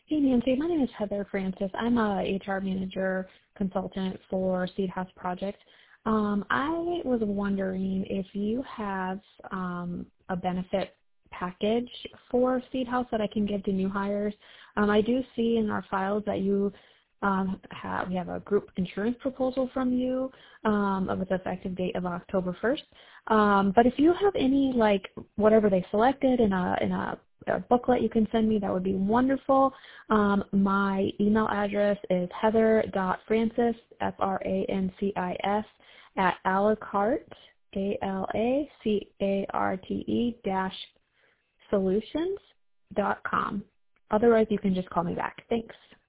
Hey Nancy, my name is Heather Francis. I'm a HR manager consultant for Seed House Project. I was wondering if you have a benefit package for Seed House that I can give to new hires. I do see in our files that you we have a group insurance proposal from you with the effective date of October 1st. But if you have any, like, whatever they selected in a booklet you can send me, that would be wonderful. My email address is heather.francis, Francis, at alacarte, ALACARTE -solutions.com. Otherwise, you can just call me back. Thanks.